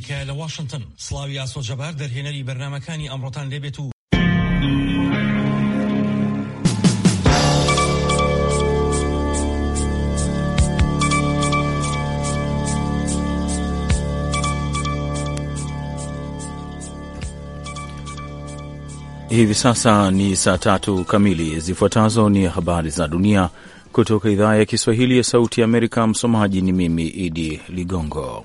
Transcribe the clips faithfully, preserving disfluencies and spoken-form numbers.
ئەمریکا لە واشنگتن. سڵاوی ئاسۆ جەبار دەرهێنەری بەرنامەکانی ئەمڕۆتان لێبێت و Hivi sasa ni saa tatu kamili. Zifuatazo ni habari za dunia kutoka idhaa ya Kiswahili ya Sauti ya Amerika. Msomaji ni mimi Idi Ligongo.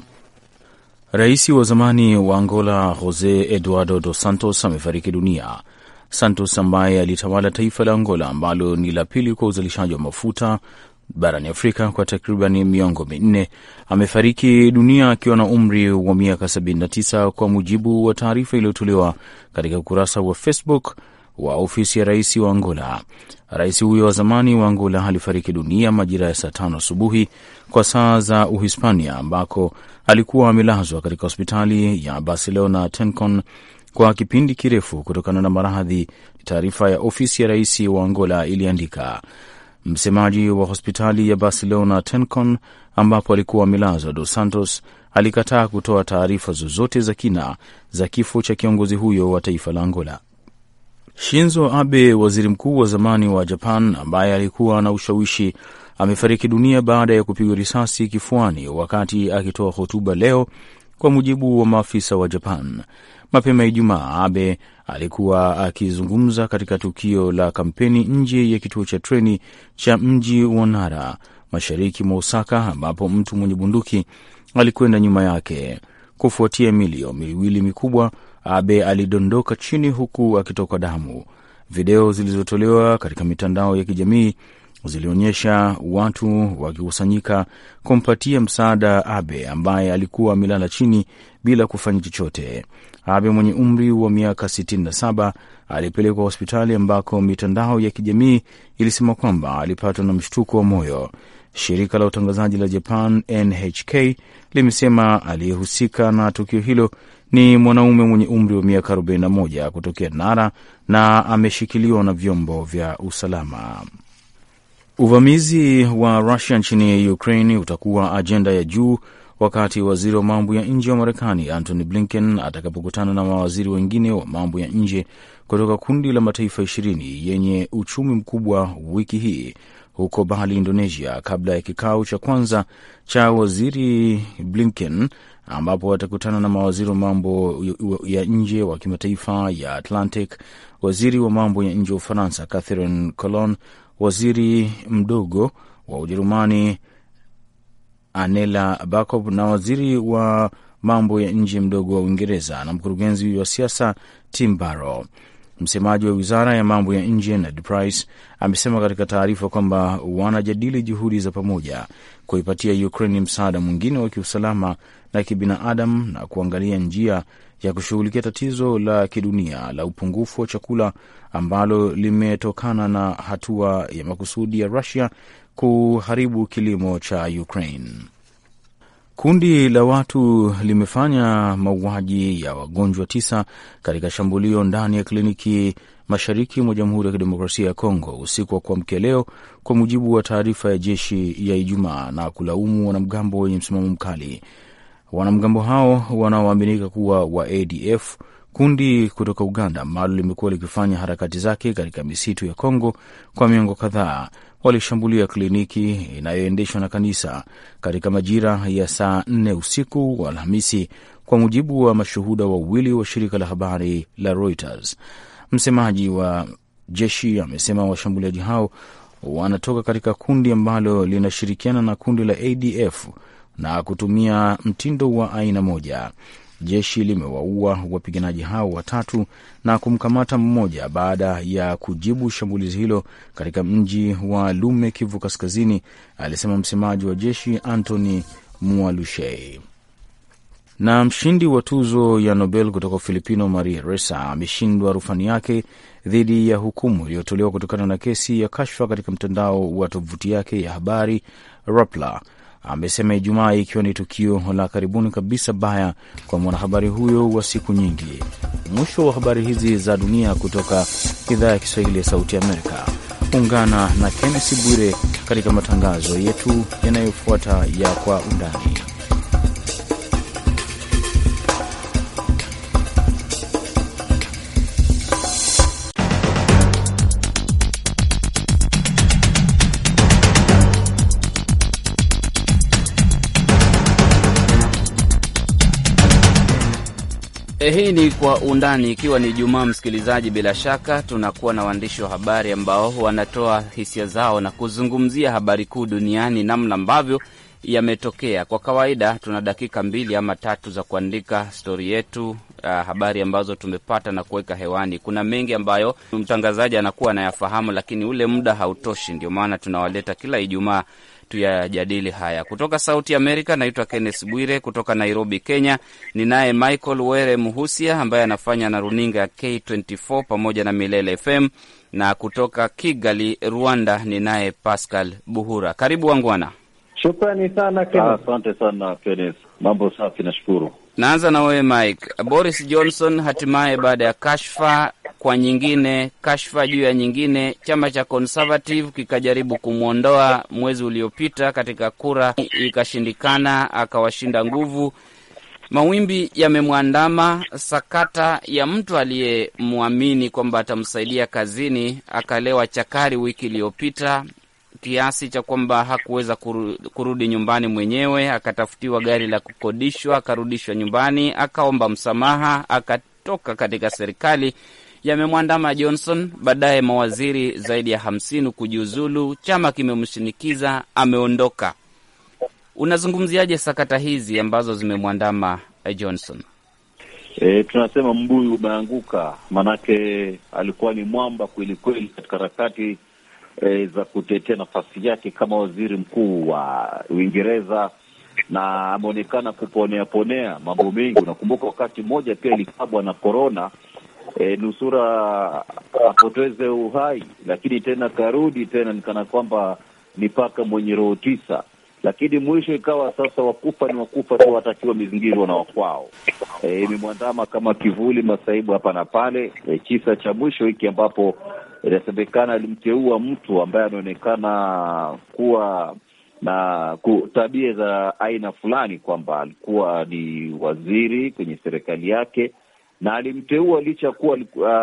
Rais wa zamani wa Angola Jose Eduardo dos Santos amefariki dunia. Santos ambaye alitawala taifa la Angola ambalo ni la pili kwa uzalishaji wa mafuta barani Afrika kwa takriban miongo minne amefariki dunia akiwa na umri wa miaka sabini na tisa, kwa mujibu wa taarifa iliyotolewa katika ukurasa wa Facebook wa ofisi ya rais wa Angola. Rais huyo wa zamani wa Angola alifariki dunia majira ya saa tano asubuhi kwa saa za Uhispania, ambako alikuwa amelazwa katika hospitali ya Barcelona Tencon kwa kipindi kirefu kutokana na maradhi, taarifa ya ofisi ya rais wa Angola iliandika. Msemaji wa hospitali ya Barcelona Tencon ambapo alikuwa amelazwa, Dos Santos alikataa kutoa taarifa zozote za kina za kifo cha kiongozi huyo wa taifa la Angola. Shinzo Abe, waziri mkuu wa zamani wa Japan ambaye alikuwa na ushawishi, amefariki dunia baada ya kupigwa risasi kifuani wakati akitoa hotuba leo, kwa mujibu wa maafisa wa Japan. Mapema Ijumaa, Abe alikuwa akizungumza katika tukio la kampeni nje ya kituo cha treni cha mji wa Nara, mashariki mwa Osaka, ambapo mtu mwenye bunduki alikwenda nyuma yake. Kufuatia milio miwili mikubwa, Abe alidondoka chini huku akitoka damu. Video zilizotolewa katika mitandao ya kijamii zilionyesha watu wakikusanyika kumpatia msaada Abe ambaye alikuwa amelala chini bila kufanya chochote. Abe mwenye umri wa miaka sitini na saba alipelekwa hospitali ambako mitandao ya kijamii ilisema kwamba alipatwa na mshtuko wa moyo. Shirika la utangazaji la Japan N H K limesema aliyehusika na tukio hilo ni mwanaume mwenye umri wa miaka arobaini na moja kutokea Nara na ameshikiliwa na vyombo vya usalama. Uvamizi wa Russia nchini Ukraine utakuwa ajenda ya juu wakati waziri wa mambo ya nje wa Marekani Antony Blinken atakapokutana na mawaziri wengine wa mambo ya nje kutoka kundi la mataifa ishirini yenye uchumi mkubwa wiki hii huko Bali, Indonesia, kabla ya kikao cha kwanza cha waziri Blinken ambapo watakutana na mawaziri wa mambo ya nje wa kimataifa ya Atlantic, waziri wa mambo ya nje wa Ufaransa Catherine Colonna, waziri mdogo wa Ujerumani Anela Bakob na waziri wa mambo ya nje mdogo wa Uingereza na mkurugenzi wa siasa Tim Barrow. Msemaji wa wizara ya mambo ya nje Ned Price amesema katika taarifa kwamba wanajadili juhudi za pamoja kuipatia Ukraine msaada mwingine wa kiusalama na kibinadamu na kuangalia njia ya kushughulikia tatizo la kidunia la upungufu wa chakula ambalo limetokana na hatua ya makusudi ya Russia kuharibu kilimo cha Ukraine. Kundi la watu limefanya mauaji ya wagonjwa tisa katika shambulio ndani ya kliniki mashariki mwa Jamhuri ya Kidemokrasia ya Kongo usiku wa kuamkia leo, kwa mujibu wa taarifa ya jeshi ya Ijumaa, na kulaumu wanamgambo wenye msimamo mkali. Wanamgambo hao wanaoaminika kuwa wa A D F, kundi kutoka Uganda ambalo limekuwa likifanya harakati zake katika misitu ya Kongo kwa miongo kadhaa, walishambulia kliniki inayoendeshwa na kanisa katika majira ya saa nne usiku wa Alhamisi, kwa mujibu wa mashuhuda wawili wa shirika la habari la Reuters. Msemaji wa jeshi amesema washambuliaji hao wanatoka katika kundi ambalo linashirikiana na kundi la A D F na kutumia mtindo wa aina moja. Jeshi limewaua wapiganaji hao watatu na kumkamata mmoja baada ya kujibu shambulizi hilo katika mji wa Lume, Kivu Kaskazini, alisema msemaji wa jeshi Anthony Mualushe. Na mshindi wa tuzo ya Nobel kutoka Filipino Maria Ressa ameshindwa rufani yake dhidi ya hukumu iliyotolewa kutokana na kesi ya kashfa katika mtandao wa tovuti yake ya habari Rappler. Amesema Ijumaa, ikiwa ni tukio la karibuni kabisa baya kwa mwanahabari huyo wa siku nyingi. Mwisho wa habari hizi za dunia kutoka idhaa ya Kiswahili ya Sauti Amerika. Ungana na Kenneth Bwire katika matangazo yetu yanayofuata ya Kwa Undani. E, hii ni Kwa Undani, ikiwa ni Jumaa. Msikilizaji, bila shaka tunakuwa na waandishi wa habari ambao wanatoa hisia zao na kuzungumzia habari kuu duniani, namna ambavyo yametokea. Kwa kawaida tuna dakika mbili ama tatu za kuandika stori yetu, uh, habari ambazo tumepata na kuweka hewani. Kuna mengi ambayo mtangazaji anakuwa anayafahamu, lakini ule muda hautoshi, ndio maana tunawaleta kila Ijumaa tuyajadili haya. Kutoka Sauti Amerika, naitwa Kenneth Bwire. Kutoka Nairobi, Kenya, ninaye Michael Were Muhusia ambaye anafanya na runinga ya K ishirini na nne pamoja na Milele F M, na kutoka Kigali, Rwanda, ninaye Pascal Buhura. Karibu wangwana. Shukrani sana Kenneth. Asante sana Kenneth. Mambo safi, nashukuru. Naanza na wewe Mike. Boris Johnson hatimaye baada ya kashfa kwa nyingine, kashfa juu ya nyingine, chama cha Conservative kikajaribu kumwondoa mwezi uliopita katika kura, ikashindikana, akawashinda nguvu. Mawimbi yamemwandama, sakata ya mtu aliyemwamini kwamba atamsaidia kazini akalewa chakari wiki iliyopita, kiasi cha kwamba hakuweza kurudi nyumbani mwenyewe, akatafutiwa gari la kukodishwa, akarudishwa nyumbani, akaomba msamaha, akatoka katika serikali. Yamemwandama Johnson, baadaye mawaziri zaidi ya hamsini kujiuzulu, chama kimemshinikiza, ameondoka. Unazungumziaje sakata hizi ambazo zimemwandama Johnson? E, tunasema mbuyu umeanguka, manake alikuwa ni mwamba kweli kweli katika harakati e, za kutetea nafasi yake kama waziri mkuu wa Uingereza, na ameonekana kuponea ponea mambo mengi. Unakumbuka wakati mmoja pia ilikabwa na corona, e, nusura apoteze uhai, lakini tena karudi tena nikana kwamba ni paka mwenye roho tisa, lakini mwisho ikawa sasa wakufa ni wakufa tu, watakiwa mizingiro na wakwao. E, imemwandama kama kivuli masaibu hapa na pale. E, kisa cha mwisho hiki ambapo inasemekana alimteua mtu ambaye anaonekana kuwa na tabia za aina fulani, kwamba alikuwa ni waziri kwenye serikali yake, na alimteua licha kuwa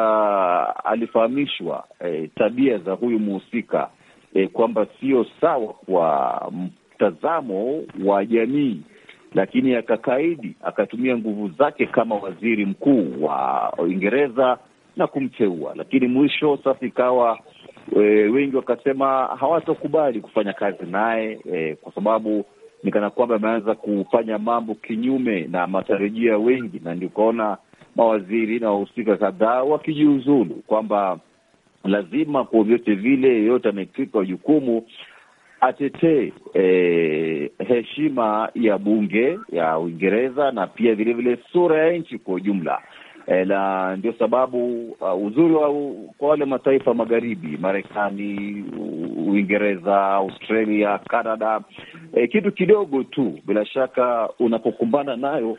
uh, alifahamishwa eh, tabia za huyu muhusika, eh, kwamba sio sawa kwa mtazamo wa jamii, lakini akakaidi, akatumia nguvu zake kama waziri mkuu wa Uingereza na kumteua. Lakini mwisho sasa ikawa e, wengi wakasema hawatokubali kufanya kazi naye, e, kwa sababu nikana kwamba ameanza kufanya mambo kinyume na matarajio ya wengi, na ndio kaona mawaziri na wahusika kadhaa wakijiuzulu, kwamba lazima kwa vyote vile yeyote anayetwika jukumu atetee e, heshima ya bunge ya Uingereza na pia vile vile sura ya nchi kwa ujumla. E, na ndio sababu uh, uzuri wa kwa wale mataifa magharibi, Marekani, Uingereza, Australia, Canada, e, kitu kidogo tu bila shaka unapokumbana nayo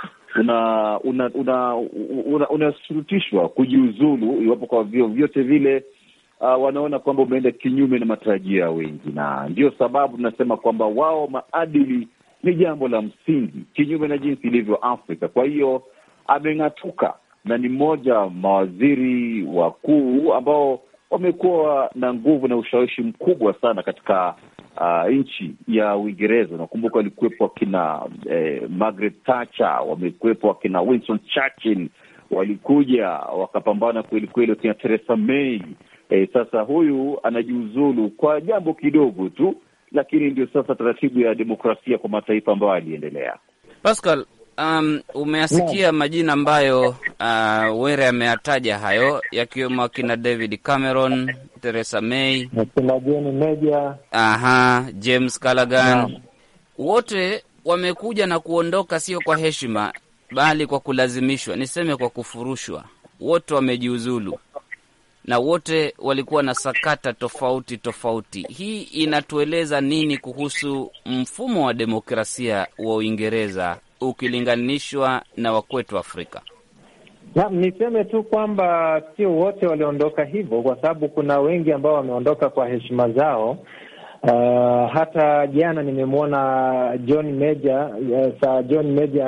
una una una unasurutishwa una kujiuzulu iwapo kwa vyo vyote vile uh, wanaona kwamba umeenda kinyume na matarajio ya wengi. Na ndio sababu tunasema kwamba wao maadili ni jambo la msingi, kinyume na jinsi ilivyo Afrika. Kwa hiyo ameng'atuka na ni mmoja mawaziri wakuu ambao wamekuwa na nguvu na ushawishi mkubwa sana katika uh, nchi ya Uingereza. Nakumbuka walikuwepo wakina eh, Margaret Thatcher, wamekuwepo wakina Winston Churchill, walikuja wakapambana kweli kweli wakina Theresa May. Eh, sasa huyu anajiuzulu kwa jambo kidogo tu, lakini ndio sasa taratibu ya demokrasia kwa mataifa ambayo aliendelea. Pascal, Um, umeasikia no. majina ambayo uh, Were ameyataja hayo, yakiwemo akina David Cameron, Theresa May, akina John Major, aha, James Callaghan no. Wote wamekuja na kuondoka sio kwa heshima, bali kwa kulazimishwa, niseme kwa kufurushwa. Wote wamejiuzulu na wote walikuwa na sakata tofauti tofauti. Hii inatueleza nini kuhusu mfumo wa demokrasia wa Uingereza ukilinganishwa na wakwetu Afrika? Na niseme tu kwamba sio wote waliondoka hivyo, kwa sababu kuna wengi ambao wameondoka kwa heshima zao. Uh, hata jana nimemwona John Major, uh, Sir John Major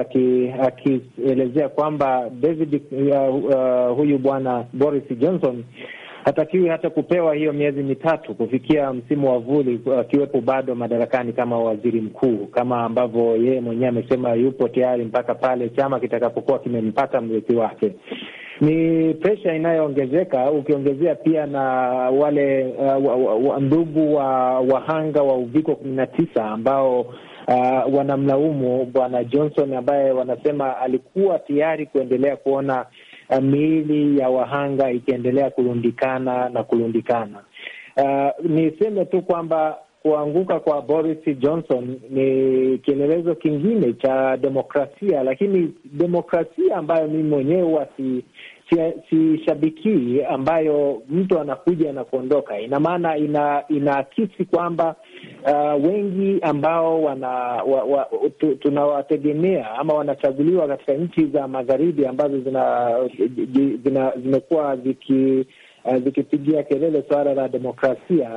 akielezea aki kwamba David uh, uh, huyu bwana Boris Johnson hatakiwi hata kupewa hiyo miezi mitatu kufikia msimu wa vuli, akiwepo bado madarakani kama waziri mkuu, kama ambavyo yeye mwenyewe amesema yupo tayari mpaka pale chama kitakapokuwa kimempata mrithi wake. Ni presha inayoongezeka, ukiongezea pia na wale uh, wa, wa, wa, ndugu wa wahanga wa uviko kumi na tisa ambao uh, wanamlaumu Bwana Johnson, ambaye wanasema alikuwa tayari kuendelea kuona uh, miili ya wahanga ikiendelea kurundikana na kurundikana. Uh, niseme tu kwamba kuanguka kwa Boris Johnson ni kielelezo kingine cha demokrasia, lakini demokrasia ambayo mimi mwenyewe huwa si sishabikii, si ambayo mtu anakuja na kuondoka. Ina maana ina inaakisi kwamba uh, wengi ambao wana wa, wa, tu, tunawategemea ama wanachaguliwa katika nchi za magharibi ambazo zina, zina zimekuwa ziki uh, zikipigia kelele suala la demokrasia,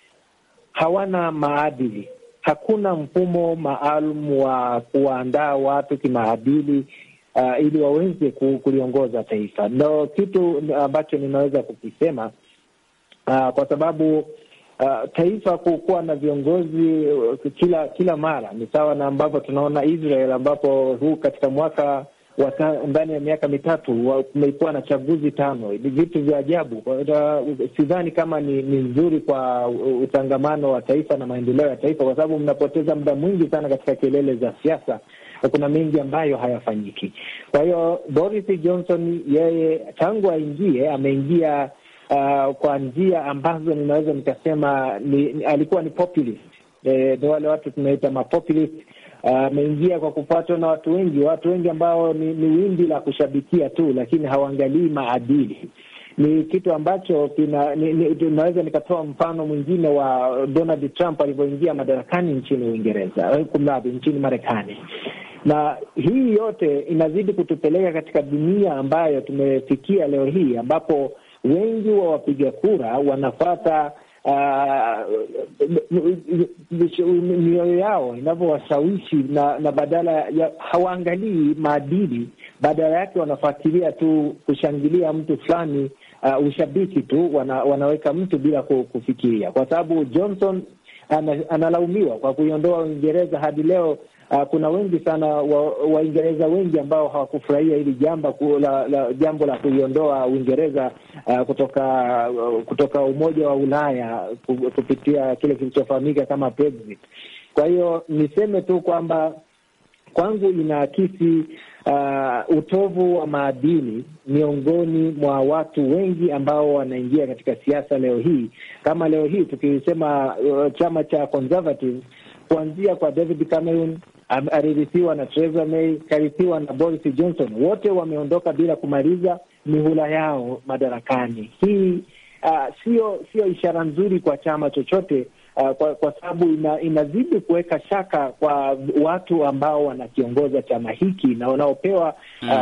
hawana maadili. Hakuna mfumo maalum wa kuandaa watu kimaadili uh, ili waweze kuliongoza taifa. Ndio kitu ambacho ninaweza kukisema uh, kwa sababu uh, taifa kuwa na viongozi uh, kila kila mara ni sawa na ambavyo tunaona Israel, ambapo huu katika mwaka ndani ya miaka mitatu kumekuwa na chaguzi tano. Ni vitu vya ajabu. Sidhani kama ni, ni nzuri kwa utangamano wa taifa na maendeleo ya taifa, kwa sababu mnapoteza muda mwingi sana katika kelele za siasa na kuna mengi ambayo hayafanyiki. Kwa hiyo Boris Johnson, yeye tangu aingie ameingia uh, kwa njia ambazo ninaweza nikasema ni, ni, alikuwa ni populist. E, wale watu tunaita mapopulist. Ameingia uh, kwa kufuatwa na watu wengi, watu wengi ambao ni, ni wimbi la kushabikia tu, lakini hawaangalii maadili. Ni kitu ambacho kina ni, ni, naweza nikatoa mfano mwingine wa Donald Trump alivyoingia madarakani nchini Uingereza, kumradhi, nchini Marekani. Na hii yote inazidi kutupeleka katika dunia ambayo tumefikia leo hii, ambapo wengi wa wapiga kura wanafuata mioyo uh, yao inavyowashawishi, na, na badala ya hawaangalii maadili, badala yake wanafuatilia tu kushangilia mtu fulani, uh, ushabiki tu, wana, wanaweka mtu bila kufikiria. Kwa sababu Johnson ana, analaumiwa kwa kuiondoa Uingereza hadi leo. Uh, kuna wengi sana Waingereza wa wengi ambao hawakufurahia hili jambo la, la jambo la kuiondoa Uingereza uh, kutoka uh, kutoka Umoja wa Ulaya kupitia kile kilichofahamika kama Brexit. Kwa hiyo niseme tu kwamba kwangu inaakisi uh, utovu wa maadili miongoni mwa watu wengi ambao wanaingia katika siasa leo hii. Kama leo hii tukisema uh, chama cha Conservative, kuanzia kwa David Cameron, alirithiwa na Theresa May, karithiwa na Boris Johnson, wote wameondoka bila kumaliza mihula yao madarakani. Hii uh, sio sio ishara nzuri kwa chama chochote, uh, kwa, kwa sababu ina, inazidi kuweka shaka kwa watu ambao wanakiongoza chama hiki na wanaopewa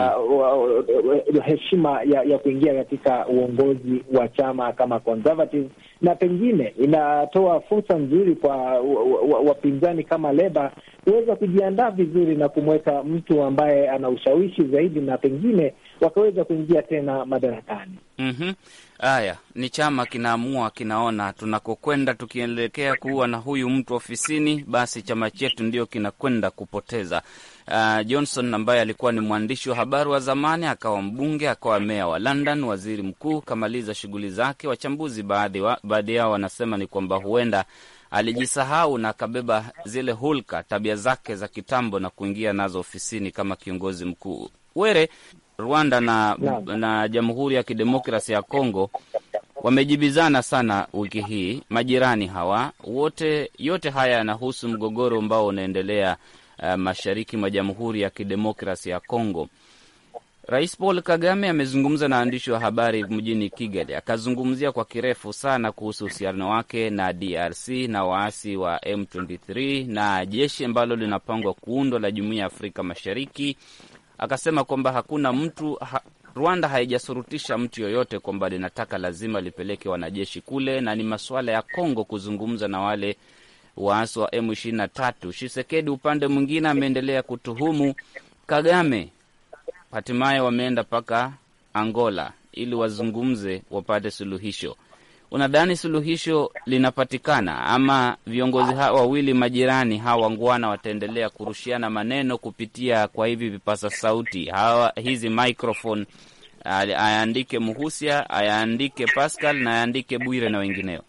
uh, heshima ya, ya kuingia katika uongozi wa chama kama Conservative, na pengine inatoa fursa nzuri kwa wapinzani kama Labour kuweza kujiandaa vizuri na kumweka mtu ambaye ana ushawishi zaidi, na pengine wakaweza kuingia tena madarakani. Mhm. Haya, ni chama kinaamua, kinaona tunakokwenda, tukielekea kuwa na huyu mtu ofisini, basi chama chetu ndio kinakwenda kupoteza. Uh, Johnson ambaye alikuwa ni mwandishi wa habari wa zamani, akawa mbunge, akawa meya wa London, waziri mkuu, kamaliza shughuli zake. Wachambuzi baadhi wa, baadhi yao wanasema ni kwamba huenda alijisahau na akabeba zile hulka, tabia zake za kitambo na kuingia nazo ofisini kama kiongozi mkuu. Were, Rwanda na, na, na Jamhuri ya Kidemokrasia ya Kongo wamejibizana sana wiki hii, majirani hawa wote. Yote haya yanahusu mgogoro ambao unaendelea uh, mashariki mwa Jamhuri ya Kidemokrasia ya Kongo. Rais Paul Kagame amezungumza na waandishi wa habari mjini Kigali, akazungumzia kwa kirefu sana kuhusu uhusiano wake na D R C na waasi wa M ishirini na tatu na jeshi ambalo linapangwa kuundwa la Jumuiya ya Afrika Mashariki. Akasema kwamba hakuna mtu ha, Rwanda haijasurutisha mtu yoyote kwamba linataka lazima lipeleke wanajeshi kule, na ni masuala ya Kongo kuzungumza na wale waasi wa M ishirini na tatu. Tshisekedi upande mwingine ameendelea kutuhumu Kagame. Hatimaye wameenda paka Angola ili wazungumze wapate suluhisho. Unadhani suluhisho linapatikana ama viongozi hawa wawili majirani hawa wangwana wataendelea kurushiana maneno kupitia kwa hivi vipasa sauti hawa, hizi microphone, ayaandike Muhusia, ayaandike Pascal na ayaandike Bwire na wengineo?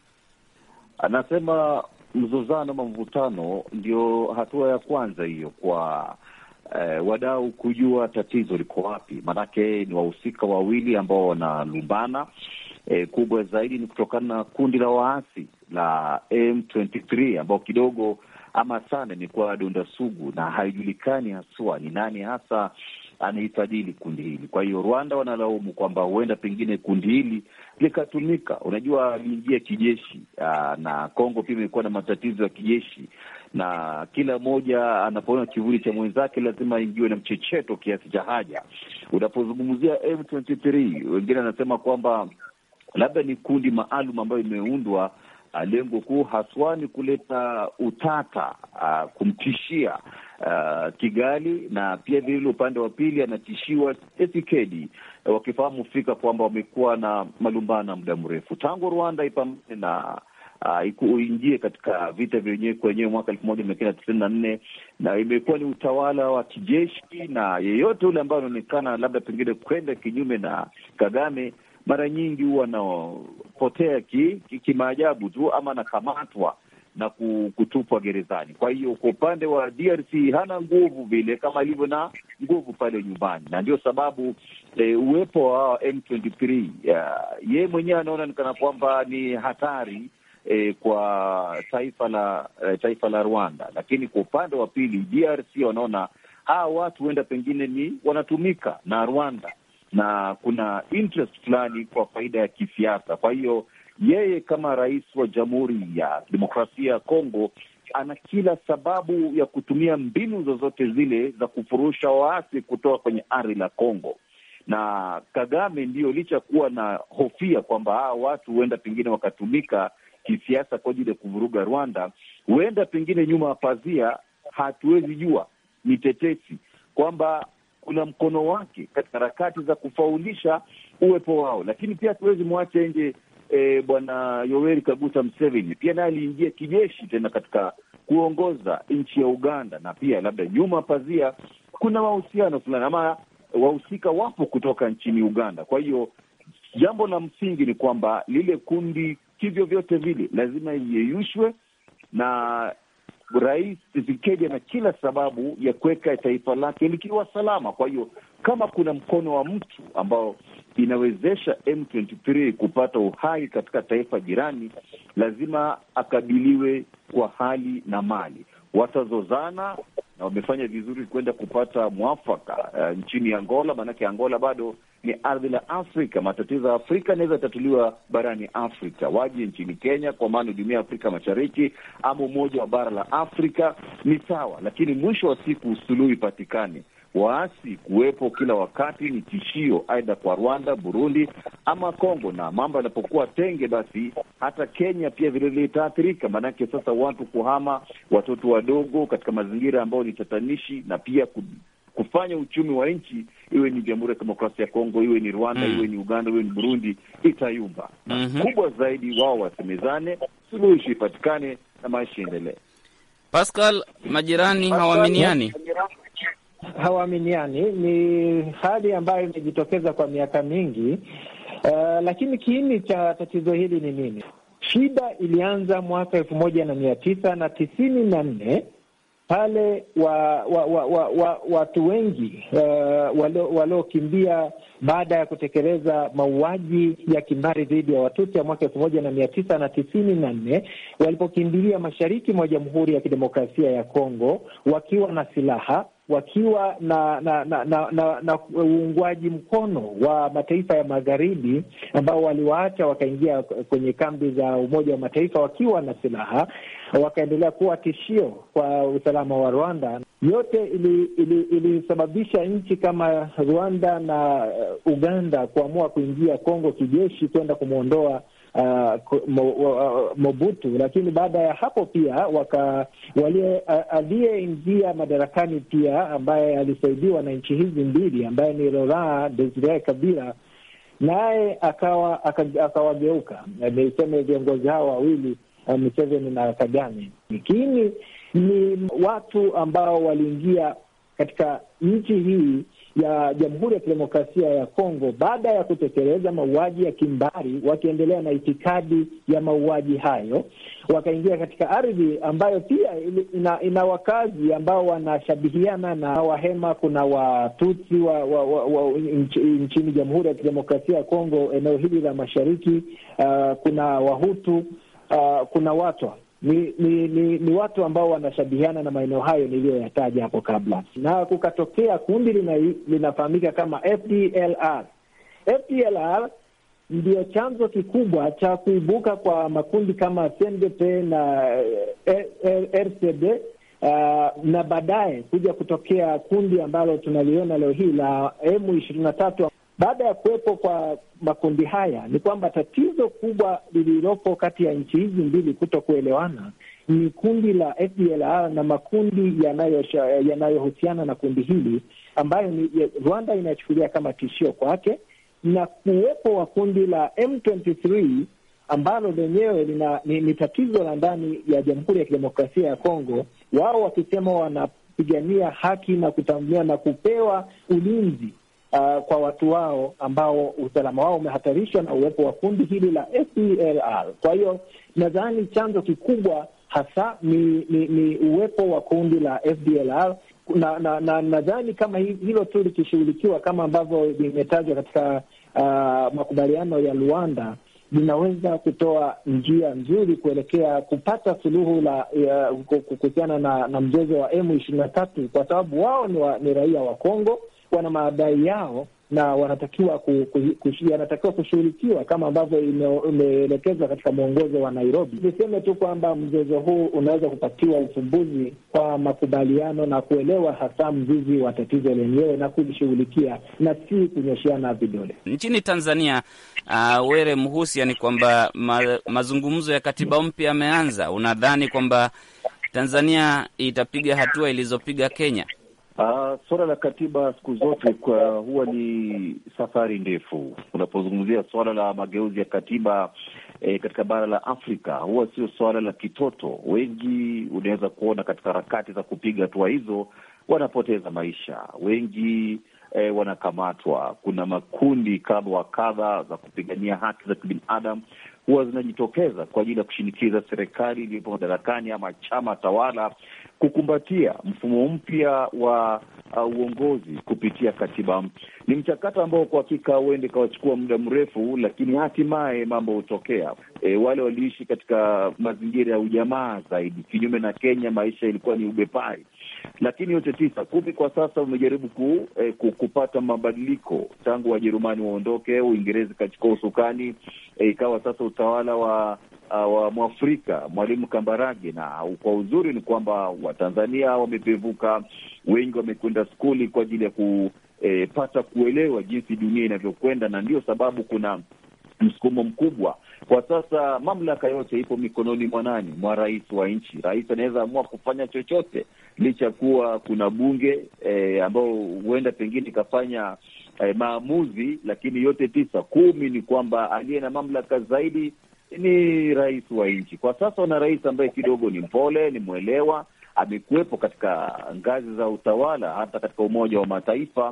Anasema mzozano ama mvutano ndio hatua ya kwanza hiyo kwa eh, wadau kujua tatizo liko wapi. Manake ni wahusika wawili ambao wanalumbana. Eh, kubwa zaidi ni kutokana na kundi la waasi la M ishirini na tatu ambao kidogo ama sana ni kwa donda sugu na haijulikani haswa ni nani hasa anahifadhili kundi hili. Kwa hiyo Rwanda wanalaumu kwamba huenda pengine kundi hili likatumika. Unajua liingia kijeshi aa, na Kongo pia imekuwa na matatizo ya kijeshi, na kila mmoja anapoona kivuli cha mwenzake lazima aingiwe na mchecheto kiasi cha haja. Unapozungumzia M ishirini na tatu, wengine wanasema kwamba labda ni kundi maalum ambayo imeundwa, lengo kuu haswa ni kuleta utata, uh, kumtishia uh, Kigali, na pia vile upande wa pili anatishiwa Tshisekedi, uh, wakifahamu fika kwamba wamekuwa na malumbano muda mrefu tangu Rwanda ipambane na uh, uingie katika vita vyenyewe kwenyewe mwaka elfu moja mia kenda tisini na nne, na imekuwa ni utawala wa kijeshi, na yeyote ule ambaye anaonekana labda pengine kwenda kinyume na Kagame mara nyingi huwa anapotea kimaajabu ki, ki tu ama anakamatwa na kutupwa gerezani. Kwa hiyo kwa upande wa D R C hana nguvu vile kama ilivyo na nguvu pale nyumbani, na ndio sababu e, uwepo wa M ishirini na tatu yeye mwenyewe anaona ni kana kwamba ni hatari e, kwa taifa la e, taifa la Rwanda. Lakini kwa upande wa pili D R C wanaona hawa watu huenda pengine ni wanatumika na Rwanda na kuna interest fulani kwa faida ya kisiasa. Kwa hiyo yeye kama rais wa Jamhuri ya Demokrasia ya Kongo ana kila sababu ya kutumia mbinu zozote zile za kufurusha waasi kutoka kwenye ardhi la Kongo. Na Kagame ndio licha kuwa na hofia kwamba hawa watu huenda pengine wakatumika kisiasa kwa ajili ya kuvuruga Rwanda, huenda pengine nyuma ya pazia, hatuwezi jua, ni tetesi kwamba kuna mkono wake katika harakati za kufaulisha uwepo wao. Lakini pia hatuwezi mwache nje e, bwana Yoweri Kaguta Museveni, pia naye aliingia kijeshi tena katika kuongoza nchi ya Uganda, na pia labda nyuma pazia kuna mahusiano fulani ama wahusika wapo kutoka nchini Uganda. Kwa hiyo jambo la msingi ni kwamba lile kundi kivyo vyote vile lazima iyeyushwe, na Rais Tshisekedi ana kila sababu ya kuweka taifa lake likiwa salama. Kwa hiyo kama kuna mkono wa mtu ambao inawezesha M ishirini na tatu kupata uhai katika taifa jirani, lazima akabiliwe kwa hali na mali. Watazozana na wamefanya vizuri kwenda kupata mwafaka uh, nchini Angola, maanake Angola bado ni ardhi la Afrika. Matatizo ya Afrika yanaweza tatuliwa barani Afrika. Waje nchini Kenya kwa maana Jumuiya ya Afrika Mashariki ama umoja wa bara la Afrika ni sawa, lakini mwisho wa siku suluhu ipatikane. Waasi kuwepo kila wakati ni tishio aidha kwa Rwanda, Burundi ama Kongo, na mambo yanapokuwa tenge basi hata Kenya pia vile vile itaathirika. Maanake sasa watu kuhama, watoto wadogo katika mazingira ambayo ni tatanishi, na pia kufanya uchumi wa nchi, iwe ni Jamhuri ya Demokrasia ya Kongo, iwe ni Rwanda, mm. iwe ni Uganda, iwe ni Burundi, itayumba. Mm-hmm. Kubwa zaidi wao wasemezane, suluhisho ipatikane na maisha endelee. Pascal, majirani hawaaminiani. Hawaaminiani ni hali ambayo imejitokeza kwa miaka mingi. Uh, lakini kiini cha tatizo hili ni nini? Shida ilianza mwaka elfu moja na mia tisa na tisini na nne pale wa, wa, wa, wa, wa, watu wengi uh, waliokimbia baada ya kutekeleza mauaji ya kimbari dhidi ya Watusi ya mwaka elfu moja na mia tisa na tisini na nne walipokimbilia mashariki mwa Jamhuri ya Kidemokrasia ya Kongo wakiwa na silaha, wakiwa na na na na, na, na uungwaji mkono wa mataifa ya magharibi ambao waliwaacha wakaingia kwenye kambi za Umoja wa Mataifa wakiwa na silaha, wakaendelea kuwa tishio kwa usalama wa Rwanda. Yote ilisababisha ili, ili nchi kama Rwanda na Uganda kuamua kuingia Kongo kijeshi kwenda kumwondoa Uh, Mobutu. Lakini baada ya hapo pia waka wale aliyeingia madarakani pia ambaye alisaidiwa na nchi hizi mbili ambaye ni Laurent Desire Kabila naye akawa akawageuka. Niseme viongozi hao wawili, Museveni na Kagame, lakini ni watu ambao waliingia katika nchi hii ya Jamhuri ya Kidemokrasia ya Kongo baada ya kutekeleza mauaji ya kimbari, wakiendelea na itikadi ya mauaji hayo, wakaingia katika ardhi ambayo pia ina, ina wakazi ambao wanashabihiana na Wahema. Kuna Watutsi wa, wa, wa, wa, nch, nchini Jamhuri ya Kidemokrasia ya Kongo, eneo hili la mashariki. Uh, kuna Wahutu, uh, kuna Watwa. Ni, ni ni ni watu ambao wanashabihiana na maeneo hayo niliyoyataja hapo kabla, na kukatokea kundi lina, linafahamika kama F D L R. F D L R ndio chanzo kikubwa cha kuibuka kwa makundi kama C N D P na R C D, uh, na baadaye kuja kutokea kundi ambalo tunaliona leo hii la M ishirini na tatu. Baada ya kuwepo kwa makundi haya, ni kwamba tatizo kubwa lililopo kati ya nchi hizi mbili kuto kuelewana ni kundi la F D L R na makundi yanayohusiana na kundi hili ambayo ni Rwanda inachukulia kama tishio kwake, na kuwepo wa kundi la M ishirini na tatu ambalo lenyewe ni, ni tatizo la ndani ya Jamhuri ya Kidemokrasia ya Kongo, wao wakisema wanapigania haki na kutambuliwa na kupewa ulinzi Uh, kwa watu wao ambao usalama wao umehatarishwa na uwepo wa kundi hili la F D L R. Kwa hiyo nadhani chanzo kikubwa hasa ni, ni, ni uwepo wa kundi la F D L R, na na, na nadhani kama hilo tu likishughulikiwa kama ambavyo limetajwa katika uh, makubaliano ya Luanda, linaweza kutoa njia nzuri kuelekea kupata suluhu la kuhusiana na, na mzozo wa M ishirini na tatu, kwa sababu wao ni, wa, ni raia wa Kongo, wana madai yao na wanatakiwa ku, ku, ku, yanatakiwa kushughulikiwa kama ambavyo imeelekezwa katika mwongozo wa Nairobi. Niseme tu kwamba mzozo huu unaweza kupatiwa ufumbuzi kwa makubaliano na kuelewa hasa mzizi wa tatizo lenyewe na kulishughulikia na si kunyosheana vidole. Nchini Tanzania, uh, Were Mhusia, ni kwamba ma, mazungumzo ya katiba mpya yameanza. Unadhani kwamba Tanzania itapiga hatua ilizopiga Kenya? Uh, swala la katiba siku zote kwa huwa ni safari ndefu. Unapozungumzia swala la mageuzi ya katiba eh, katika bara la Afrika, huwa sio swala la kitoto. Wengi unaweza kuona katika harakati za kupiga hatua hizo wanapoteza maisha, wengi eh, wanakamatwa. Kuna makundi kadha wa kadha za kupigania haki za kibinadamu huwa zinajitokeza kwa ajili ya kushinikiza serikali iliyopo madarakani ama chama tawala kukumbatia mfumo mpya wa uh, uongozi kupitia katiba. Ni mchakato ambao kwa hakika huende kawachukua muda mrefu, lakini hatimaye mambo hutokea. E, wale waliishi katika mazingira ya ujamaa zaidi, kinyume na Kenya maisha ilikuwa ni ubepai. Lakini yote tisa kumi kwa sasa umejaribu ku, eh, kupata mabadiliko tangu Wajerumani waondoke, Uingereza ikachukua usukani, eh, ikawa sasa utawala wa uh, wa Mwafrika Mwalimu Kambarage, na kwa uzuri ni kwamba Watanzania wamepevuka, wengi wamekwenda skuli kwa ajili ya kupata eh, kuelewa jinsi dunia inavyokwenda, na ndio sababu kuna msukumo mkubwa. Kwa sasa mamlaka yote ipo mikononi mwa nani? Mwa rais wa nchi. Rais anaweza amua kufanya chochote, licha kuwa kuna bunge eh, ambao huenda pengine ikafanya eh, maamuzi, lakini yote tisa kumi ni kwamba aliye na mamlaka zaidi ni rais wa nchi. Kwa sasa una rais ambaye kidogo ni mpole, ni mwelewa, amekuwepo katika ngazi za utawala, hata katika Umoja wa Mataifa.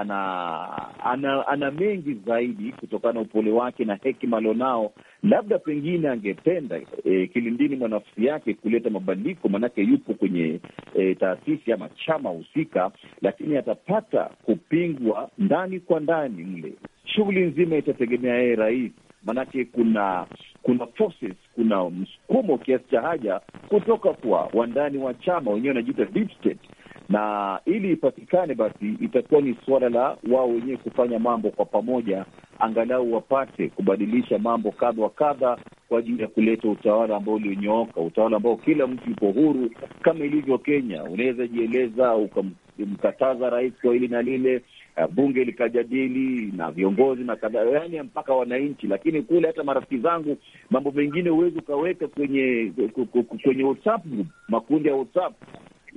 Ana ana, ana mengi zaidi kutokana na upole wake na hekima alionao. Labda pengine angependa e, kilindini mwa nafsi yake kuleta mabadiliko, manake yupo kwenye e, taasisi ama chama husika, lakini atapata kupingwa ndani kwa ndani mle. Shughuli nzima itategemea yeye rais, manake kuna kuna forces, kuna msukumo kiasi cha haja kutoka kwa wandani wa chama wenyewe wanajiita deep state, na ili ipatikane basi itakuwa ni suala la wao wenyewe kufanya mambo kwa pamoja, angalau wapate kubadilisha mambo kadha wa kadha kwa ajili ya kuleta utawala ambao ulionyooka, utawala ambao kila mtu yupo huru. Kama ilivyo Kenya, unaweza jieleza ukamkataza rais kwa hili na lile, bunge likajadili na viongozi na kadhaa, yaani mpaka wananchi. Lakini kule hata marafiki zangu, mambo mengine huwezi ukaweka kwenye kwenye WhatsApp group, makundi ya WhatsApp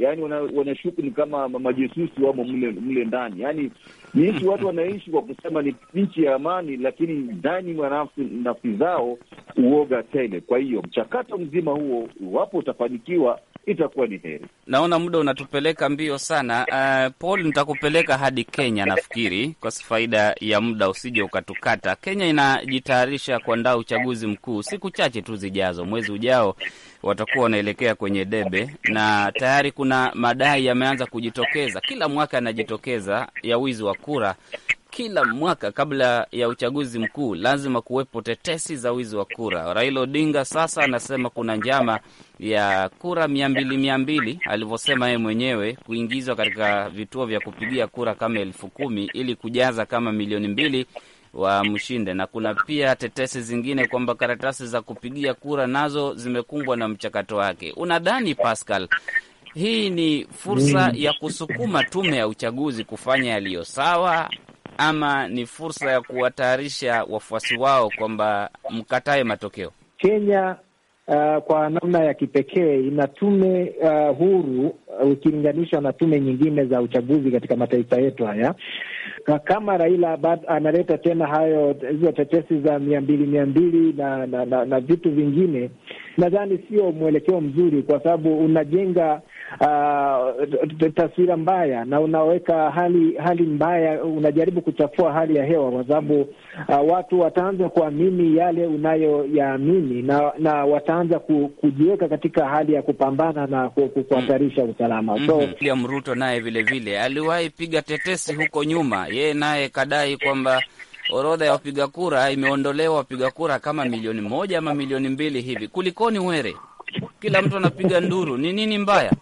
yani wanashuku wana ni kama majesusi wamo mle mle ndani. Yani ni nchi watu wanaishi kwa kusema ni nchi ya amani, lakini ndani mwa nafsi nafsi zao uoga tele. Kwa hiyo mchakato mzima huo, iwapo utafanikiwa, itakuwa ni heri. Naona muda unatupeleka mbio sana. Uh, Paul, nitakupeleka hadi Kenya nafikiri, kwa faida ya muda usije ukatukata. Kenya inajitayarisha kuandaa uchaguzi mkuu siku chache tu zijazo. Mwezi ujao watakuwa wanaelekea kwenye debe, na tayari kuna madai yameanza kujitokeza. Kila mwaka yanajitokeza ya wizi wa kura. Kila mwaka kabla ya uchaguzi mkuu lazima kuwepo tetesi za wizi wa kura. Raila Odinga sasa anasema kuna njama ya kura mia mbili mia mbili alivyosema yeye mwenyewe kuingizwa katika vituo vya kupigia kura kama elfu kumi ili kujaza kama milioni mbili wa mshinde. Na kuna pia tetesi zingine kwamba karatasi za kupigia kura nazo zimekumbwa na mchakato wake. Unadhani Pascal, hii ni fursa ya kusukuma tume ya uchaguzi kufanya yaliyo sawa, ama ni fursa ya kuwatayarisha wafuasi wao kwamba mkatae matokeo? Kenya uh, kwa namna ya kipekee ina tume uh, huru ukilinganishwa uh, na tume nyingine za uchaguzi katika mataifa yetu haya. Kama Raila analeta tena hayo hizo tetesi za mia mbili mia mbili na, na, na, na vitu vingine, nadhani sio mwelekeo mzuri, kwa sababu unajenga uh, taswira mbaya na unaweka hali hali mbaya, unajaribu kuchafua hali ya hewa, kwa sababu uh, watu wataanza kuamini yale unayoyaamini na, na wataanza ku, kujiweka katika hali ya kupambana na kuhatarisha usalama. Mm-hmm. So William Ruto naye vile vile aliwahi piga tetesi huko nyuma, yeye naye kadai kwamba orodha ya wapiga kura imeondolewa wapiga kura kama milioni moja ama milioni mbili hivi. Kulikoni Were? Kila mtu anapiga nduru, ni nini mbaya?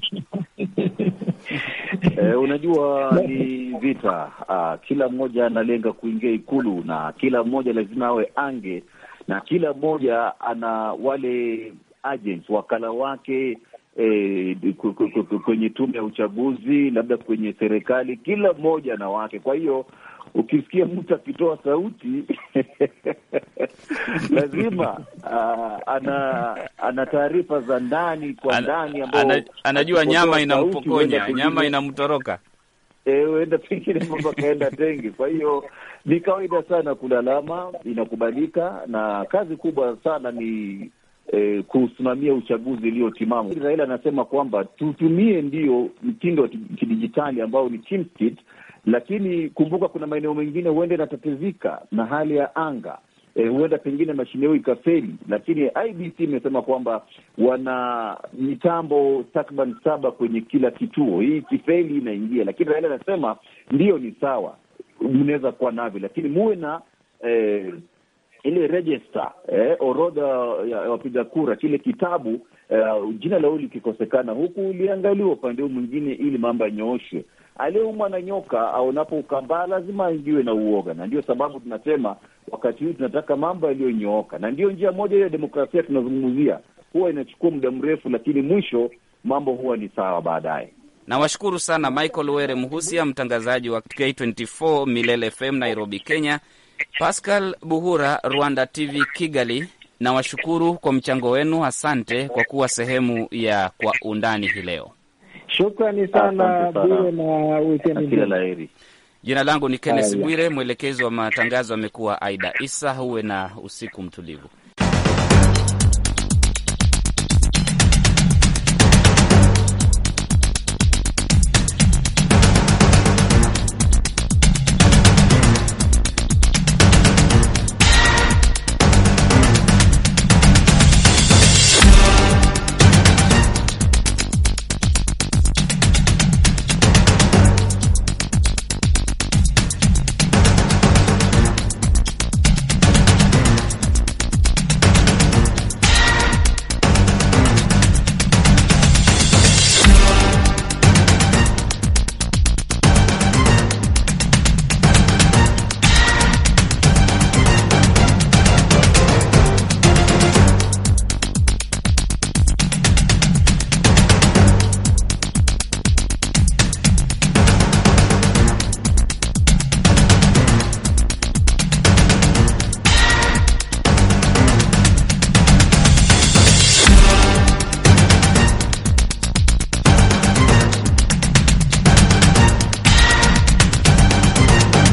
Eh, unajua ni vita. Ah, kila mmoja analenga kuingia Ikulu na kila mmoja lazima awe ange, na kila mmoja ana wale agents, wakala wake eh, kwenye tume ya uchaguzi, labda kwenye serikali, kila mmoja na wake. Kwa hiyo ukisikia mtu akitoa sauti lazima uh, ana ana taarifa za ndani kwa ndani ambao ana, anajua nyama inampokonya, nyama inamtoroka. Eh, uenda pengine mambo kaenda tengi. Kwa hiyo ni kawaida sana kulalama, inakubalika, na kazi kubwa sana ni eh, kusimamia uchaguzi ulio timamu. Raila anasema kwamba tutumie ndio mtindo wa kidijitali ambao ni TeamSpeak, lakini kumbuka kuna maeneo mengine huenda inatatizika na hali ya anga, e, huenda pengine mashine hiyo ikafeli, lakini I B C imesema kwamba wana mitambo takriban saba kwenye kila kituo. Hii kifeli inaingia, lakini Raila anasema ndio ni sawa, mnaweza kuwa navyo, lakini muwe na eh, ile register, eh, orodha ya wapiga kura, kile kitabu, eh, jina la uli kikosekana huku uliangaliwa upande mwingine ili mambo yanyooshwe. Aliyeumwa na nyoka au unapo ukambaa lazima aingiwe na uoga, na ndio sababu tunasema wakati huu tunataka mambo yaliyonyooka, na ndio njia moja ya demokrasia tunazungumzia. Huwa inachukua muda mrefu, lakini mwisho mambo huwa ni sawa baadaye. Nawashukuru sana Michael Were Muhusia, mtangazaji wa K ishirini na nne Milele F M Nairobi, Kenya, Pascal Buhura, Rwanda T V Kigali. Nawashukuru kwa mchango wenu, asante kwa kuwa sehemu ya Kwa Undani hii leo. Shukrani sana Bwire, na weekend kila laheri. Jina langu ni Kenneth Bwire, mwelekezi wa matangazo amekuwa Aida Isa. Huwe na usiku mtulivu.